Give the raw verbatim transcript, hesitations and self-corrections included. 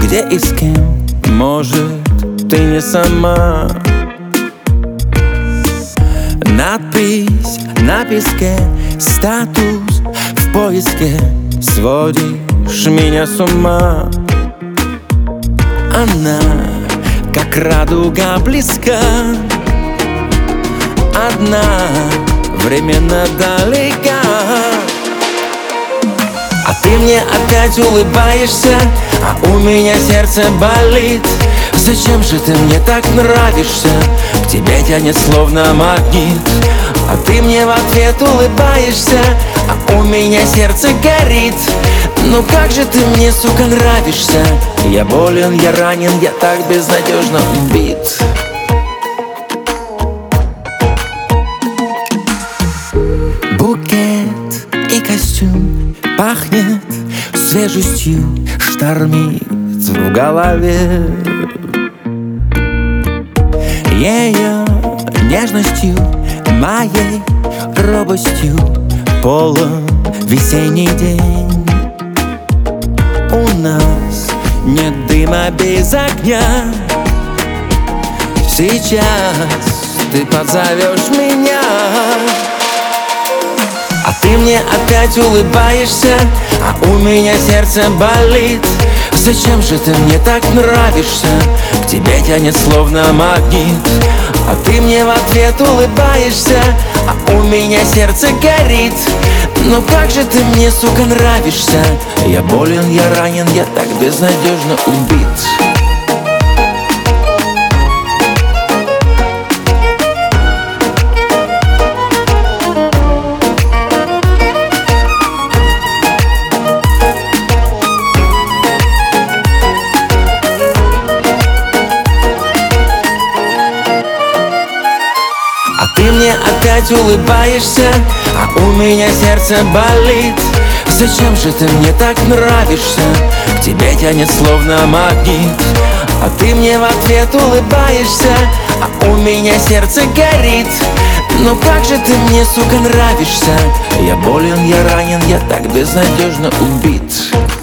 где и с кем, может, ты не сама. Надпись на песке, статус в поиске, сводишь меня с ума. Она, как радуга, близка, одна, временно далека. А ты мне опять улыбаешься, а у меня сердце болит. Зачем же ты мне так нравишься? К тебе тянет словно магнит. А ты мне в ответ улыбаешься, а у меня сердце горит. Ну как же ты мне, сука, нравишься? Я болен, я ранен, я так безнадежно убит. Букет и костюм пахнет свежестью, штормит в голове. Ее нежностью, моей робостью полон весенний день. У нас нет дыма без огня. Сейчас ты позовешь меня, а ты мне опять улыбаешься, а у меня сердце болит. Зачем же ты мне так нравишься? К тебе тянет словно магнит. А ты мне в ответ улыбаешься, а у меня сердце горит. Ну как же ты мне, сука, нравишься? Я болен, я ранен, я так безнадежно убит. А ты мне опять улыбаешься, а у меня сердце болит. Зачем же ты мне так нравишься? К тебе тянет словно магнит. А ты мне в ответ улыбаешься, а у меня сердце горит. Ну как же ты мне, сука, нравишься? Я болен, я ранен, я так безнадежно убит.